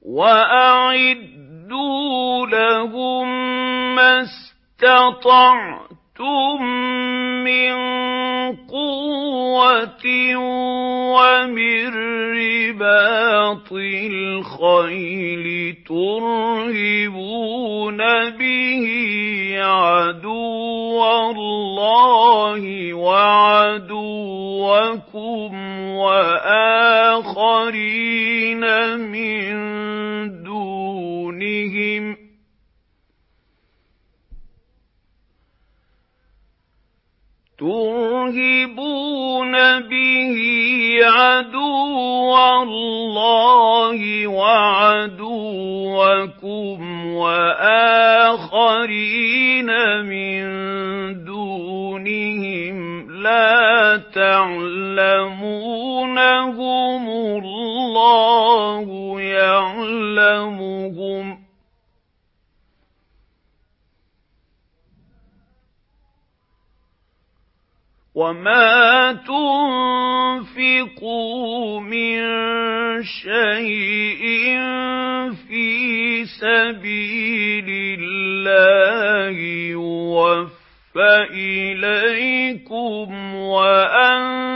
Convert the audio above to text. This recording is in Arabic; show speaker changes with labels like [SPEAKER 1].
[SPEAKER 1] وَأَعِدُّوا لَهُم مَّا اسْتَطَعْتُم مِّن قُوَّةٍ وَمِن رِّبَاطِ الْخَيْلِ تُرْهِبُونَ بِهِ عَدُوَّ اللَّهِ وَعَدُوَّكُمْ وَآخَرِينَ مِن دُونِهِمْ تُرْهِبُونَ بِهِ عَدُوَّ اللَّهِ وَعَدُوَّكُمْ وَآخَرِينَ مِن دُونِهِمْ لَا تَعْلَمُونَهُمُ اللَّهُ يَعْلَمُهُمْ ۚ وَمَا تُنفِقُوا مِن شَيْءٍ فِي سَبِيلِ اللَّهِ يُوَفَّ إِلَيْكُمْ وَأَنتُمْ